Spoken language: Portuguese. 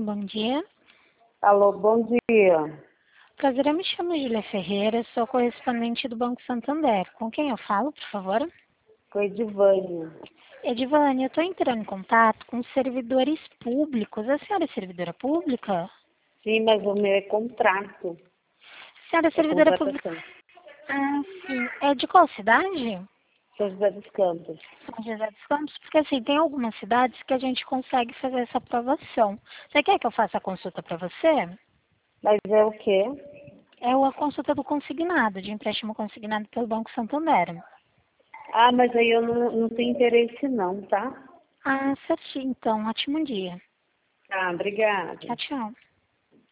bom dia. Alô, bom dia. Prazer, eu me chamo Julia Ferreira, sou correspondente do Banco Santander. Com quem eu falo, por favor? Com Edivânia. Edivânia, eu estou entrando em contato com servidores públicos. A senhora é servidora pública? Sim, mas o meu é contrato. A senhora é É servidora pública? contratação. Ah, sim. É de qual cidade? São José dos Campos. São José dos Campos, porque assim, tem algumas cidades que a gente consegue fazer essa aprovação. Você quer que eu faça a consulta para você? Mas é o quê? É a consulta do consignado, de empréstimo consignado pelo Banco Santander. Ah, mas aí eu não tenho interesse não, tá? Ah, certinho, então. Ótimo dia. Tá, obrigada. Tchau, tchau.